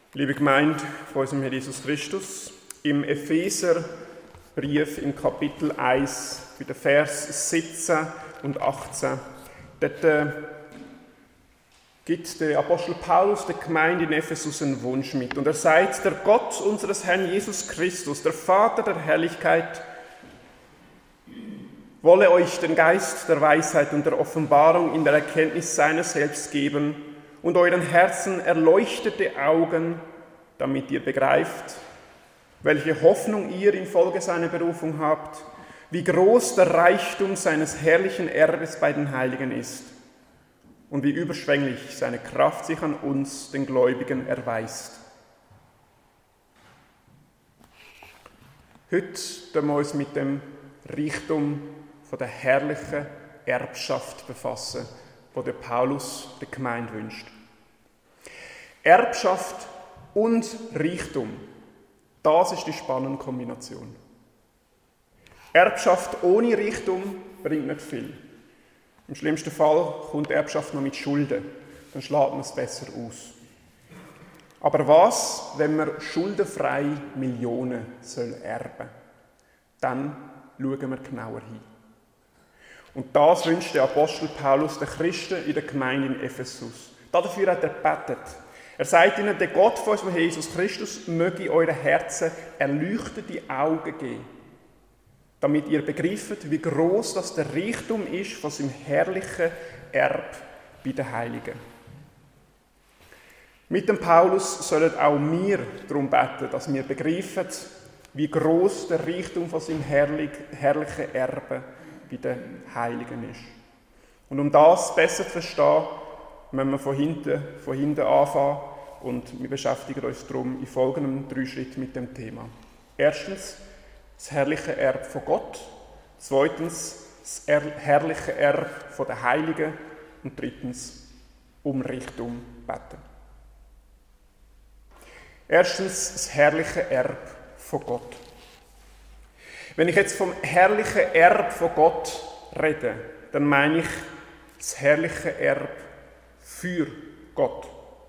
Liebe Gemeinde von unserem Herrn Jesus Christus, im Epheserbrief im Kapitel 1, bei den Vers 17 und 18, dort gibt der Apostel Paulus der Gemeinde in Ephesus einen Wunsch mit. Und er sagt, der Gott unseres Herrn Jesus Christus, der Vater der Herrlichkeit, wolle euch den Geist der Weisheit und der Offenbarung in der Erkenntnis seiner selbst geben und euren Herzen erleuchtete Augen, damit ihr begreift, welche Hoffnung ihr infolge seiner Berufung habt, wie groß der Reichtum seines herrlichen Erbes bei den Heiligen ist und wie überschwänglich seine Kraft sich an uns, den Gläubigen, erweist. Heute wollen wir uns mit dem Reichtum von der herrlichen Erbschaft befassen, die der Paulus der Gemeinde wünscht. Erbschaft und Reichtum, das ist die spannende Kombination. Erbschaft ohne Reichtum bringt nicht viel. Im schlimmsten Fall kommt Erbschaft noch mit Schulden, dann schlägt man es besser aus. Aber was, wenn man schuldenfrei Millionen erben soll? Dann schauen wir genauer hin. Und das wünscht der Apostel Paulus den Christen in der Gemeinde in Ephesus. Dafür hat er gebetet. Er sagt ihnen, der Gott von unserem Jesus Christus möge euren Herzen erleuchtete Augen geben, damit ihr begreift, wie groß das der Reichtum ist von seinem herrlichen Erb bei den Heiligen. Mit dem Paulus sollen auch wir darum beten, dass wir begreifen, wie groß der Reichtum von seinem herrlichen Erbe bei den Heiligen ist. Und um das besser zu verstehen, müssen wir von hinten anfangen und wir beschäftigen uns darum in folgenden 3 Schritten mit dem Thema. Erstens, das herrliche Erbe von Gott. Zweitens, das herrliche Erbe von den Heiligen. Und drittens, um Reichtum beten. Erstens, das herrliche Erbe von Gott. Wenn ich jetzt vom herrlichen Erbe von Gott rede, dann meine ich das herrliche Erbe für Gott.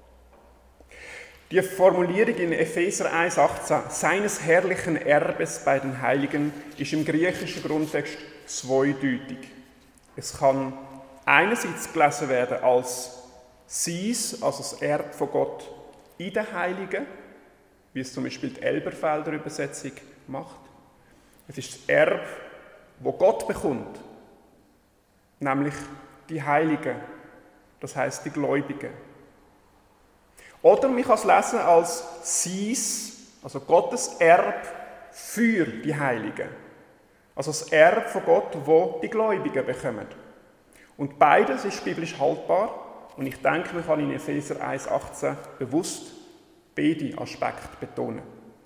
Die Formulierung in Epheser 1,18, seines herrlichen Erbes bei den Heiligen, ist im griechischen Grundtext zweideutig. Es kann einerseits gelesen werden als sein, also das Erbe von Gott in den Heiligen, wie es zum Beispiel die Elberfelder Übersetzung macht. Es ist das Erbe, das Gott bekommt, nämlich die Heiligen, das heisst die Gläubigen. Oder man kann es lesen als sein, also Gottes Erbe für die Heiligen. Also das Erbe von Gott, das die Gläubigen bekommen. Und beides ist biblisch haltbar und ich denke, man kann in Epheser 1,18 bewusst beide Aspekte betonen.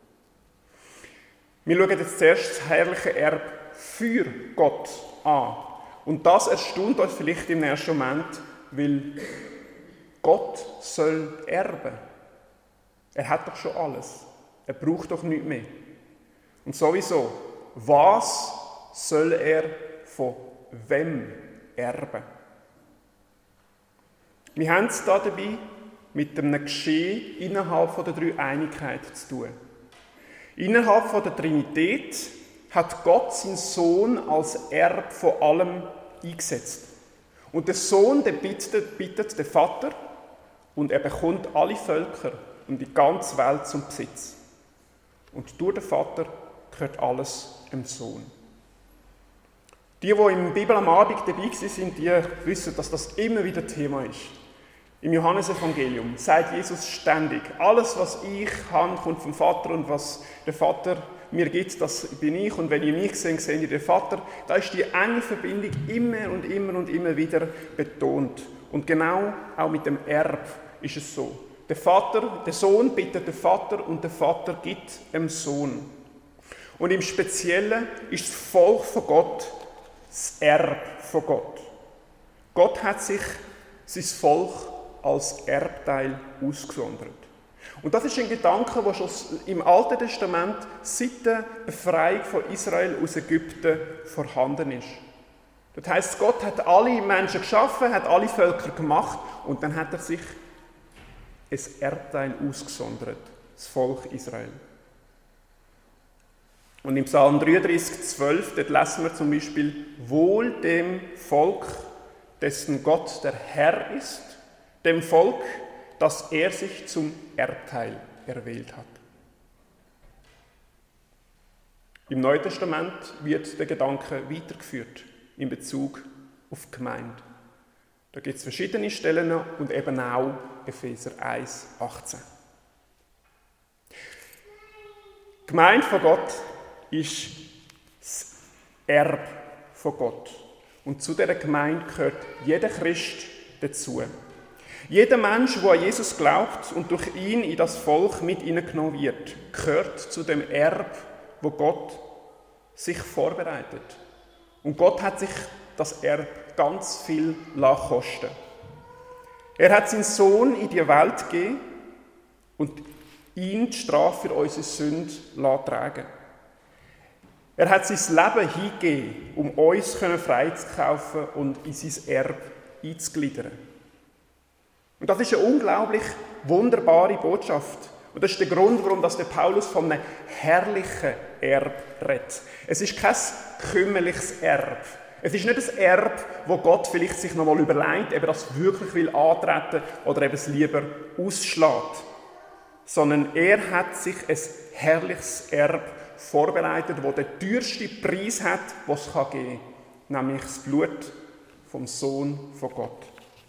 Wir schauen jetzt zuerst das herrliche Erbe für Gott an. Und das erstaunt uns vielleicht im ersten Moment, weil Gott soll erben. Er hat doch schon alles. Er braucht doch nichts mehr. Und sowieso, was soll er von wem erben? Wir haben es hier dabei mit einem Geschehen innerhalb der Dreieinigkeit zu tun. Innerhalb der Trinität hat Gott seinen Sohn als Erb von allem eingesetzt. Und der Sohn der bittet den Vater und er bekommt alle Völker und die ganze Welt zum Besitz. Und durch den Vater gehört alles dem Sohn. Die im Bibel am Abend dabei sind, die wissen, dass das immer wieder Thema ist. Im Johannesevangelium sagt Jesus ständig, alles, was ich habe, kommt vom Vater und was der Vater mir gibt, das bin ich. Und wenn ihr mich seht, seht ihr den Vater. Da ist die enge Verbindung immer und immer und immer wieder betont. Und genau auch mit dem Erb ist es so. Der Sohn bittet den Vater und der Vater gibt dem Sohn. Und im Speziellen ist das Volk von Gott das Erb von Gott. Gott hat sich sein Volk als Erbteil ausgesondert. Und das ist ein Gedanke, der schon im Alten Testament seit der Befreiung von Israel aus Ägypten vorhanden ist. Das heisst, Gott hat alle Menschen geschaffen, hat alle Völker gemacht und dann hat er sich ein Erbteil ausgesondert, das Volk Israel. Und im Psalm 33,12, dort lesen wir zum Beispiel: Wohl dem Volk, dessen Gott der Herr ist, dem Volk, das er sich zum Erbteil erwählt hat. Im Neuen Testament wird der Gedanke weitergeführt in Bezug auf die Gemeinde. Da gibt es verschiedene Stellen und eben auch Epheser 1,18. Die Gemeinde von Gott ist das Erbe von Gott. Und zu dieser Gemeinde gehört jeder Christ dazu. Jeder Mensch, der an Jesus glaubt und durch ihn in das Volk mit hineingenommen wird, gehört zu dem Erbe, wo Gott sich vorbereitet. Und Gott hat sich das Erbe ganz viel kosten. Er hat seinen Sohn in die Welt gegeben und ihn die Strafe für unsere Sünde tragen. Er hat sein Leben hingegeben, um uns freizukaufen und in sein Erbe einzugliedern. Und das ist eine unglaublich wunderbare Botschaft. Und das ist der Grund, warum der Paulus von einem herrlichen Erbe redet. Es ist kein kümmerliches Erbe. Es ist nicht ein Erbe, wo Gott vielleicht sich noch mal überlegt, ob er das wirklich antreten will oder ob es lieber ausschlägt. Sondern er hat sich ein herrliches Erbe vorbereitet, das den teuersten Preis hat, was es geben kann, nämlich das Blut vom Sohn von Gott.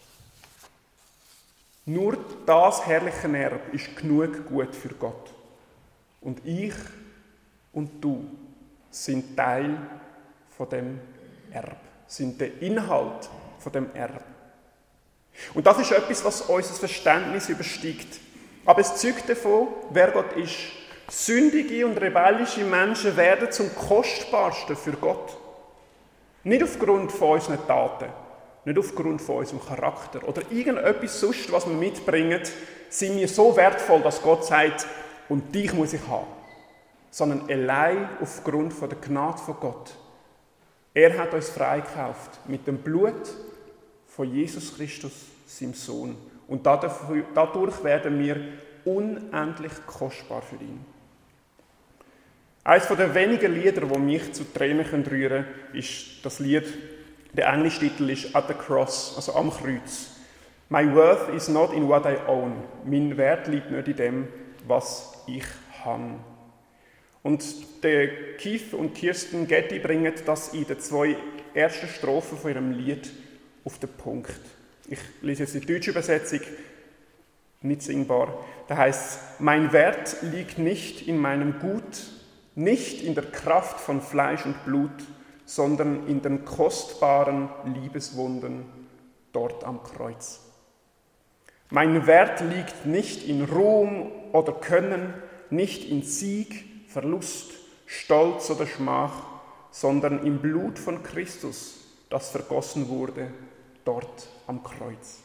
Nur das herrliche Erbe ist genug gut für Gott. Und ich und du sind Teil von dem Erbe, sind der Inhalt von dem Erbe. Und das ist etwas, was unser Verständnis übersteigt. Aber es zeugt davon, wer Gott ist. Sündige und rebellische Menschen werden zum Kostbarsten für Gott. Nicht aufgrund von unseren Taten, nicht aufgrund von unserem Charakter oder irgendetwas sonst, was wir mitbringen, sind wir so wertvoll, dass Gott sagt, und dich muss ich haben. Sondern allein aufgrund von der Gnade von Gott. Er hat uns freigekauft mit dem Blut von Jesus Christus, seinem Sohn. Und dadurch werden wir unendlich kostbar für ihn. Eines der wenigen Lieder, die mich zu Tränen rühren können, ist das Lied, der englische Titel ist «At the Cross», also am Kreuz. «My worth is not in what I own». Mein Wert liegt nicht in dem, was ich habe. Und der Keith und Kirsten Getty bringen das in den 2 ersten Strophen von ihrem Lied auf den Punkt. Ich lese jetzt die deutsche Übersetzung, nicht singbar. Da heißt es: Mein Wert liegt nicht in meinem Gut, nicht in der Kraft von Fleisch und Blut, sondern in den kostbaren Liebeswunden dort am Kreuz. Mein Wert liegt nicht in Ruhm oder Können, nicht in Sieg, Verlust, Stolz oder Schmach, sondern im Blut von Christus, das vergossen wurde dort am Kreuz.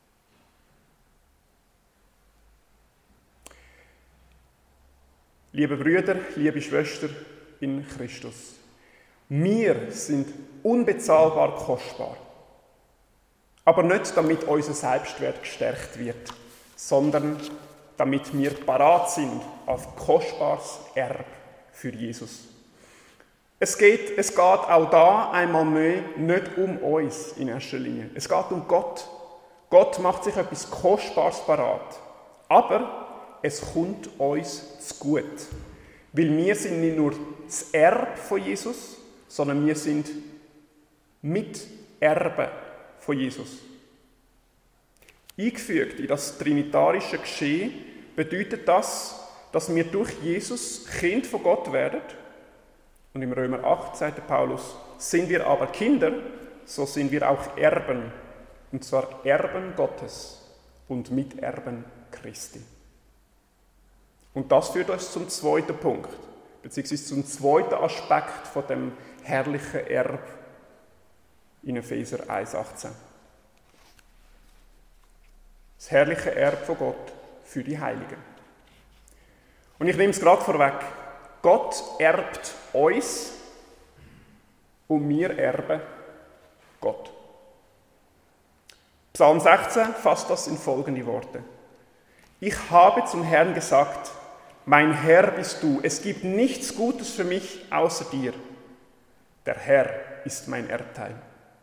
Liebe Brüder, liebe Schwestern in Christus, wir sind unbezahlbar kostbar. Aber nicht, damit unser Selbstwert gestärkt wird, sondern damit wir parat sind auf kostbares Erbe für Jesus. Es geht auch da einmal mehr nicht um uns in erster Linie. Es geht um Gott. Gott macht sich etwas Kostbares parat. Aber es kommt uns zu gut. Weil wir sind nicht nur das Erbe von Jesus, sondern wir sind Miterben von Jesus. Eingefügt in das trinitarische Geschehen bedeutet das, dass wir durch Jesus Kind von Gott werden. Und im Römer 8 sagt Paulus, sind wir aber Kinder, so sind wir auch Erben. Und zwar Erben Gottes und Miterben Christi. Und das führt uns zum zweiten Punkt, beziehungsweise zum zweiten Aspekt von dem herrlichen Erbe in Epheser 1,18. Das herrliche Erbe von Gott für die Heiligen. Und ich nehme es gerade vorweg. Gott erbt uns und wir erben Gott. Psalm 16 fasst das in folgende Worte. Ich habe zum Herrn gesagt, mein Herr bist du, es gibt nichts Gutes für mich außer dir. Der Herr ist mein Erbteil.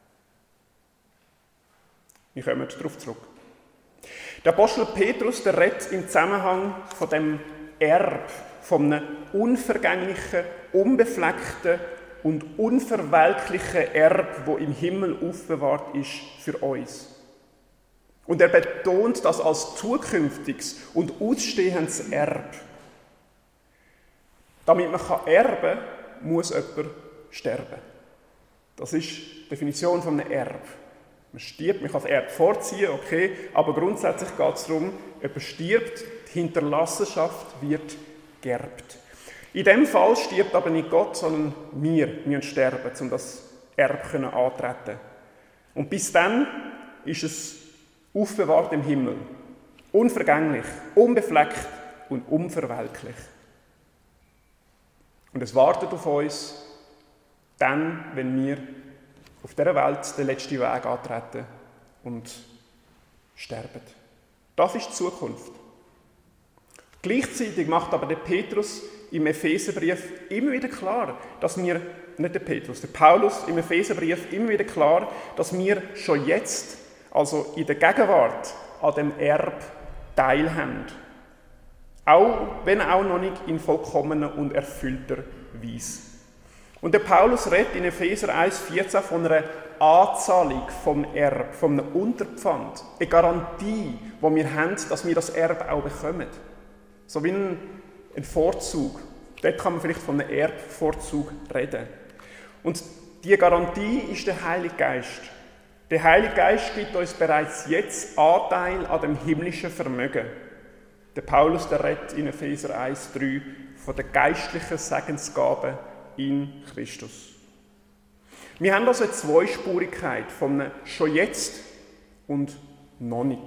Wir kommen darauf zurück. Der Apostel Petrus, der redet im Zusammenhang von dem Erb, von einem unvergänglichen, unbefleckten und unverwelklichen Erb, wo im Himmel aufbewahrt ist für uns. Und er betont das als zukünftiges und ausstehendes Erb. Damit man erben kann, muss jemand sterben. Das ist die Definition von einem Erb. Man stirbt, man kann das Erbe vorziehen, okay, aber grundsätzlich geht es darum, jemand stirbt, die Hinterlassenschaft wird geerbt. In dem Fall stirbt aber nicht Gott, sondern wir müssen sterben, um das Erbe antreten. Und bis dann ist es aufbewahrt im Himmel. Unvergänglich, unbefleckt und unverwelklich. Und es wartet auf uns, dann, wenn wir auf dieser Welt den letzten Weg antreten und sterben. Das ist die Zukunft. Gleichzeitig macht aber der Petrus im Epheserbrief immer wieder klar, dass wir, nicht der Petrus, der Paulus im Epheserbrief immer wieder klar, dass wir schon jetzt, also in der Gegenwart, an dem Erb teilhaben. Auch wenn auch noch nicht in vollkommener und erfüllter Weise. Und der Paulus redet in Epheser 1,14 von einer Anzahlung vom Erb, von einem Unterpfand. Eine Garantie, die wir haben, dass wir das Erbe auch bekommen. So wie ein Vorzug. Dort kann man vielleicht von einem Erbvorzug reden. Und diese Garantie ist der Heilige Geist. Der Heilige Geist gibt uns bereits jetzt Anteil an dem himmlischen Vermögen. Der Paulus der redet in Epheser 1,3 von der geistlichen Segensgabe in Christus. Wir haben also eine Zweispurigkeit von einem schon jetzt und noch nicht.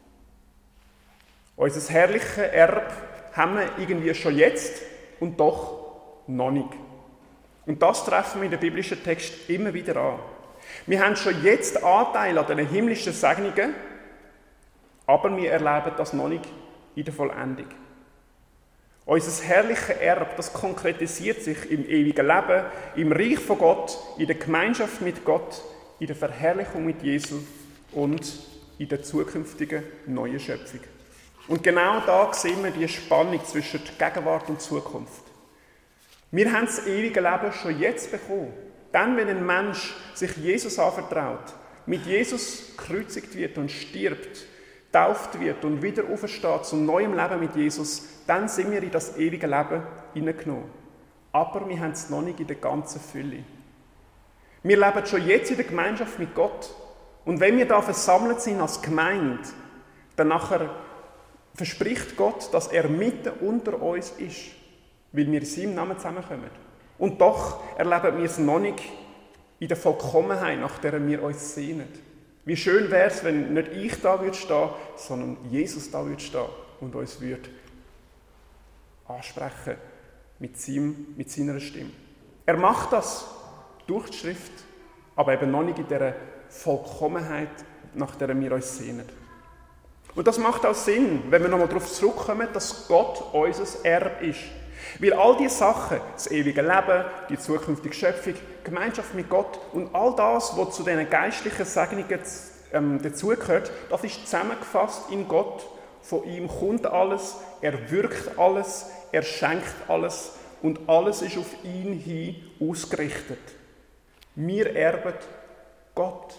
Unser herrliches Erbe haben wir irgendwie schon jetzt und doch noch nicht. Und das treffen wir in den biblischen Text immer wieder an. Wir haben schon jetzt Anteil an den himmlischen Segnungen, aber wir erleben das noch nicht in der Vollendung. Unser herrliches Erbe, das konkretisiert sich im ewigen Leben, im Reich von Gott, in der Gemeinschaft mit Gott, in der Verherrlichung mit Jesus und in der zukünftigen neuen Schöpfung. Und genau da sehen wir die Spannung zwischen Gegenwart und Zukunft. Wir haben das ewige Leben schon jetzt bekommen. Dann, wenn ein Mensch sich Jesus anvertraut, mit Jesus gekreuzigt wird und stirbt, getauft wird und wieder aufersteht zum neuen Leben mit Jesus, dann sind wir in das ewige Leben hineingenommen. Aber wir haben es noch nicht in der ganzen Fülle. Wir leben schon jetzt in der Gemeinschaft mit Gott. Und wenn wir da versammelt sind als Gemeinde, dann nachher verspricht Gott, dass er mitten unter uns ist, weil wir in seinem Namen zusammenkommen. Und doch erleben wir es noch nicht in der Vollkommenheit, nach der wir uns sehnen. Wie schön wäre es, wenn nicht ich da würde stehen, sondern Jesus da würde stehen und uns würde ansprechen mit seiner Stimme. Er macht das durch die Schrift, aber eben noch nicht in dieser Vollkommenheit, nach der wir uns sehnen. Und das macht auch Sinn, wenn wir nochmal darauf zurückkommen, dass Gott unser Erbe ist. Weil all diese Sachen, das ewige Leben, die zukünftige Schöpfung, Gemeinschaft mit Gott und all das, was zu diesen geistlichen Segnungen dazugehört, das ist zusammengefasst in Gott. Von ihm kommt alles, er wirkt alles, er schenkt alles und alles ist auf ihn hin ausgerichtet. Wir erben Gott.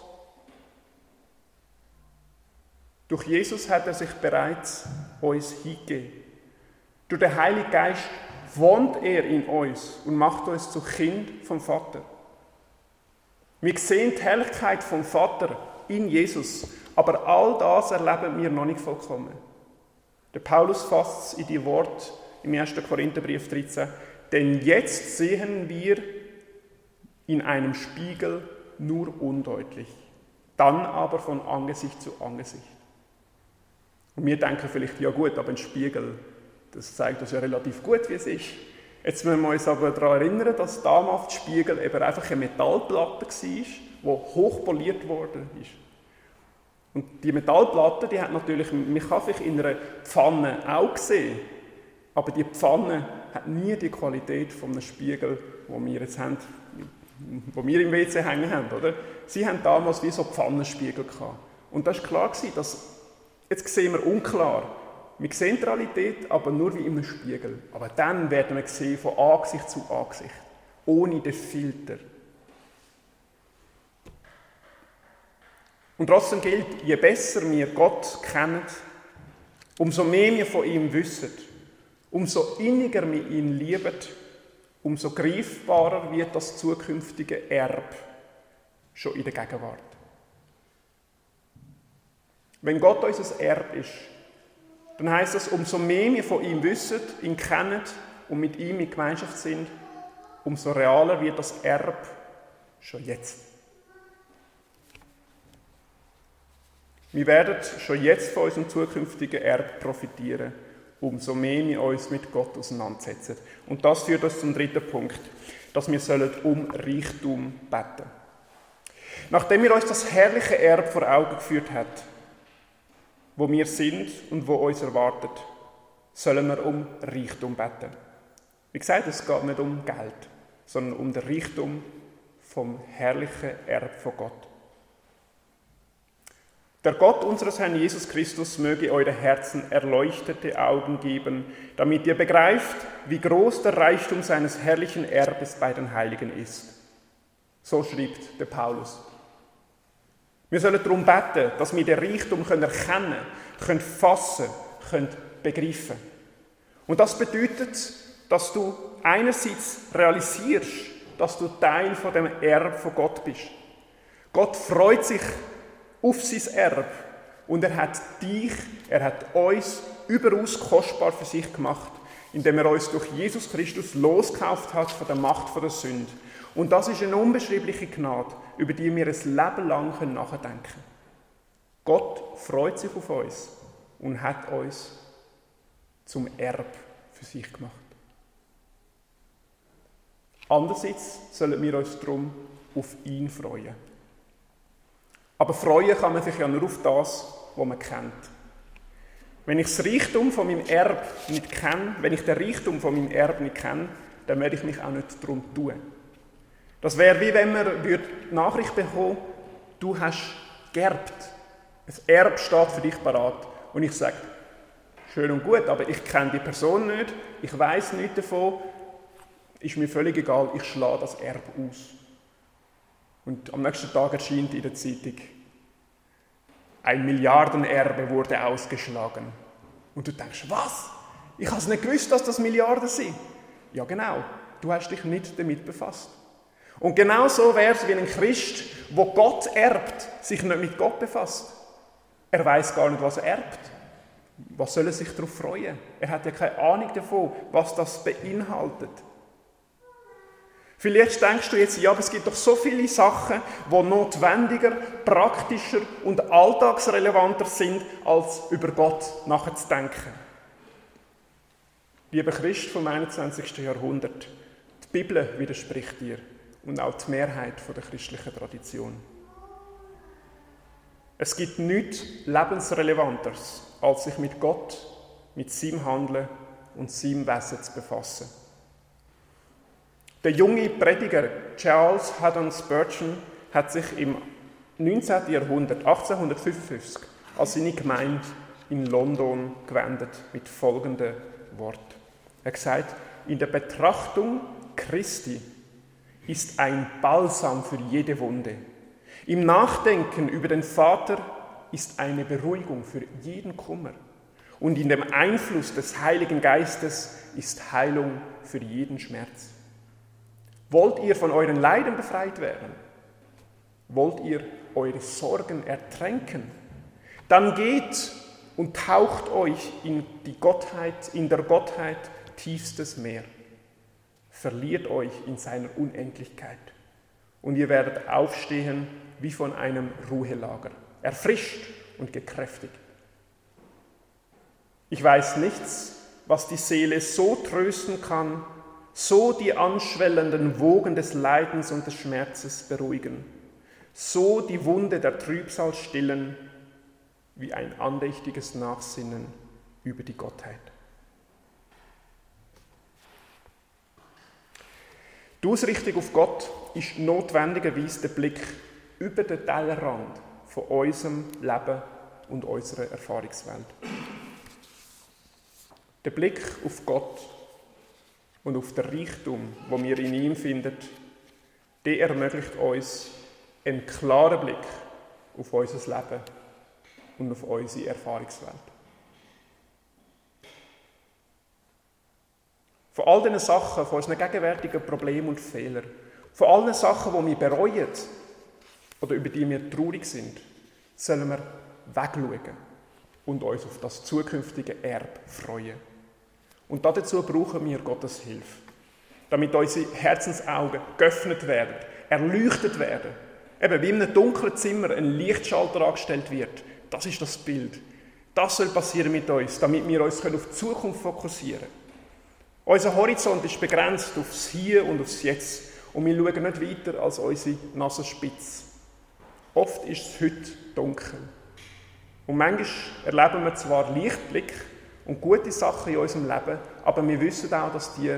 Durch Jesus hat er sich bereits uns hingegeben. Durch den Heiligen Geist wohnt er in uns und macht uns zu Kind vom Vater. Wir sehen die Herrlichkeit vom Vater in Jesus, aber all das erleben wir noch nicht vollkommen. Der Paulus fasst es in die Worte im 1. Korintherbrief 13. Denn jetzt sehen wir in einem Spiegel nur undeutlich, dann aber von Angesicht zu Angesicht. Und wir denken vielleicht, ja gut, aber ein Spiegel, das zeigt uns ja relativ gut, wie es ist. Jetzt müssen wir uns aber daran erinnern, dass damals der Spiegel eben einfach eine Metallplatte war, die hochpoliert worden ist. Und die Metallplatte, die hat natürlich, man kann sich in einer Pfanne auch sehen, aber die Pfanne hat nie die Qualität von einem Spiegel, den wir jetzt haben, wo wir im WC hängen haben, oder? Sie haben damals wie so Pfannenspiegel gehabt. Und das war klar, dass jetzt sehen wir unklar. Wir sehen die Realität, aber nur wie in einem Spiegel. Aber dann werden wir sehen von Angesicht zu Angesicht, ohne den Filter. Und trotzdem gilt, je besser wir Gott kennen, umso mehr wir von ihm wissen, umso inniger wir ihn lieben, umso greifbarer wird das zukünftige Erbe schon in der Gegenwart. Wenn Gott unser Erbe ist, dann heisst das, umso mehr wir von ihm wissen, ihn kennen und mit ihm in Gemeinschaft sind, umso realer wird das Erbe schon jetzt. Wir werden schon jetzt von unserem zukünftigen Erbe profitieren, umso mehr wir uns mit Gott auseinandersetzen. Und das führt uns zum dritten Punkt, dass wir um Reichtum beten sollen. Nachdem wir uns das herrliche Erbe vor Augen geführt haben, wo wir sind und wo uns erwartet, sollen wir um Reichtum beten. Wie gesagt, es geht nicht um Geld, sondern um den Reichtum vom herrlichen Erbe von Gott. Der Gott unseres Herrn Jesus Christus möge eure Herzen erleuchtete Augen geben, damit ihr begreift, wie groß der Reichtum seines herrlichen Erbes bei den Heiligen ist. So schreibt der Paulus. Wir sollen darum beten, dass wir den Reichtum erkennen können, fassen können, begreifen. Und das bedeutet, dass du einerseits realisierst, dass du Teil von dem Erbe von Gott bist. Gott freut sich auf sein Erbe und er hat uns überaus kostbar für sich gemacht, indem er uns durch Jesus Christus losgekauft hat von der Macht der Sünde. Und das ist eine unbeschreibliche Gnade, über die wir ein Leben lang nachdenken können. Gott freut sich auf uns und hat uns zum Erbe für sich gemacht. Andererseits sollen wir uns darum auf ihn freuen. Aber freuen kann man sich ja nur auf das, was man kennt. Wenn ich das Reichtum von meinem Erbe nicht kenne, wenn ich den Reichtum von meinem Erbe nicht kenne, dann werde ich mich auch nicht darum tun. Das wäre wie wenn man die Nachricht bekommen, du hast geerbt. Ein Erbe steht für dich parat. Und ich sage, schön und gut, aber ich kenne die Person nicht, ich weiss nichts davon, ist mir völlig egal, ich schlage das Erbe aus. Und am nächsten Tag erscheint in der Zeitung, ein Milliardenerbe wurde ausgeschlagen. Und du denkst, was? Ich habe es nicht gewusst, dass das Milliarden sind. Ja genau, du hast dich nicht damit befasst. Und genau so wäre es wie ein Christ, der Gott erbt, sich nicht mit Gott befasst. Er weiß gar nicht, was er erbt. Was soll er sich darauf freuen? Er hat ja keine Ahnung davon, was das beinhaltet. Vielleicht denkst du jetzt, ja, aber es gibt doch so viele Sachen, die notwendiger, praktischer und alltagsrelevanter sind, als über Gott nachzudenken. Lieber Christ vom 21. Jahrhundert, die Bibel widerspricht dir und auch die Mehrheit der christlichen Tradition. Es gibt nichts Lebensrelevanteres, als sich mit Gott, mit seinem Handeln und seinem Wesen zu befassen. Der junge Prediger Charles Haddon Spurgeon hat sich im 19. Jahrhundert, 1855, an seine Gemeinde in London gewendet mit folgendem Wort. Er hat gesagt, in der Betrachtung Christi ist ein Balsam für jede Wunde. Im Nachdenken über den Vater ist eine Beruhigung für jeden Kummer. Und in dem Einfluss des Heiligen Geistes ist Heilung für jeden Schmerz. Wollt ihr von euren Leiden befreit werden? Wollt ihr eure Sorgen ertränken? Dann geht und taucht euch in der Gottheit tiefstes Meer. Verliert euch in seiner Unendlichkeit. Und ihr werdet aufstehen wie von einem Ruhelager, erfrischt und gekräftigt. Ich weiß nichts, was die Seele so trösten kann, so die anschwellenden Wogen des Leidens und des Schmerzes beruhigen, so die Wunde der Trübsal stillen, wie ein andächtiges Nachsinnen über die Gottheit. Die Ausrichtung auf Gott ist notwendigerweise der Blick über den Tellerrand von unserem Leben und unserer Erfahrungswelt. Der Blick auf Gott und auf den Reichtum, den wir in ihm finden, der ermöglicht uns einen klaren Blick auf unser Leben und auf unsere Erfahrungswelt. Von all diesen Sachen, von unseren gegenwärtigen Problemen und Fehlern, von allen Sachen, die wir bereuen oder über die wir traurig sind, sollen wir wegschauen und uns auf das zukünftige Erbe freuen. Und dazu brauchen wir Gottes Hilfe, damit unsere Herzensaugen geöffnet werden, erleuchtet werden. Eben wie in einem dunklen Zimmer ein Lichtschalter angestellt wird. Das ist das Bild. Das soll passieren mit uns, damit wir uns auf die Zukunft fokussieren können. Unser Horizont ist begrenzt aufs Hier und aufs Jetzt. Und wir schauen nicht weiter als unsere Nasenspitze. Oft ist es heute dunkel. Und manchmal erleben wir zwar Lichtblick und gute Sachen in unserem Leben, aber wir wissen auch, dass die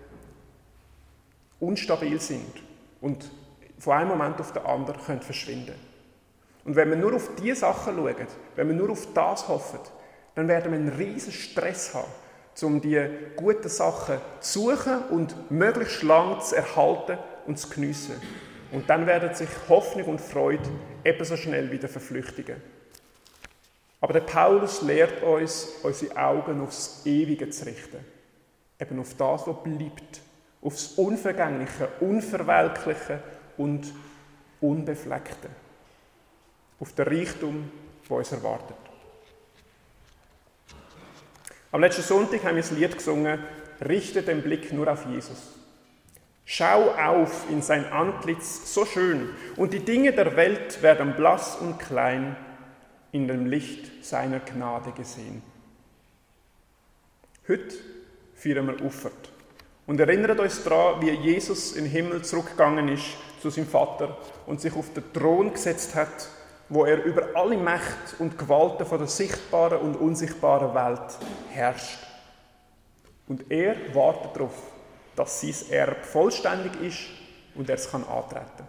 unstabil sind und von einem Moment auf den anderen können verschwinden. Und wenn wir nur auf diese Sachen schauen, wenn wir nur auf das hoffen, dann werden wir einen riesen Stress haben, um die guten Sachen zu suchen und möglichst lang zu erhalten und zu geniessen. Und dann werden sich Hoffnung und Freude ebenso schnell wieder verflüchtigen. Aber der Paulus lehrt uns, unsere Augen aufs Ewige zu richten. Eben auf das, was bleibt. Aufs Unvergängliche, Unverwelkliche und Unbefleckte. Auf den Reichtum, der uns erwartet. Am letzten Sonntag haben wir das Lied gesungen, richte den Blick nur auf Jesus. Schau auf in sein Antlitz so schön, und die Dinge der Welt werden blass und klein in dem Licht seiner Gnade gesehen. Heute feiern wir Auffahrt und erinnern uns daran, wie Jesus in den Himmel zurückgegangen ist zu seinem Vater und sich auf den Thron gesetzt hat, wo er über alle Mächte und Gewalten von der sichtbaren und unsichtbaren Welt herrscht. Und er wartet darauf, dass sein Erbe vollständig ist und er es antreten kann.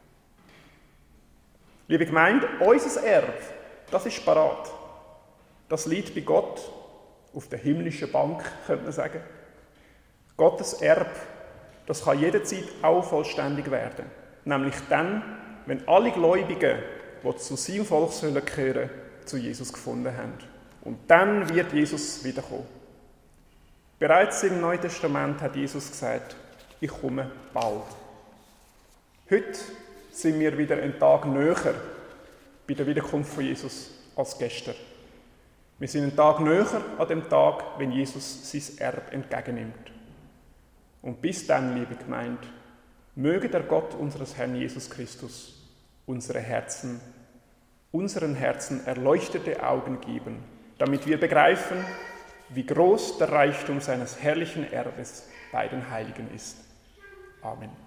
Liebe Gemeinde, unser Erbe, das ist parat. Das liegt bei Gott auf der himmlischen Bank, könnte man sagen. Gottes Erbe, das kann jederzeit auch vollständig werden. Nämlich dann, wenn alle Gläubigen, die zu seinem Volk gehören sollen, zu Jesus gefunden haben. Und dann wird Jesus wiederkommen. Bereits im Neuen Testament hat Jesus gesagt, ich komme bald. Heute sind wir wieder einen Tag näher bei der Wiederkunft von Jesus als gestern. Wir sind einen Tag näher an dem Tag, wenn Jesus sein Erbe entgegennimmt. Und bis dann, liebe Gemeinde, möge der Gott unseres Herrn Jesus Christus unseren Herzen erleuchtete Augen geben, damit wir begreifen, wie groß der Reichtum seines herrlichen Erbes bei den Heiligen ist. Amen.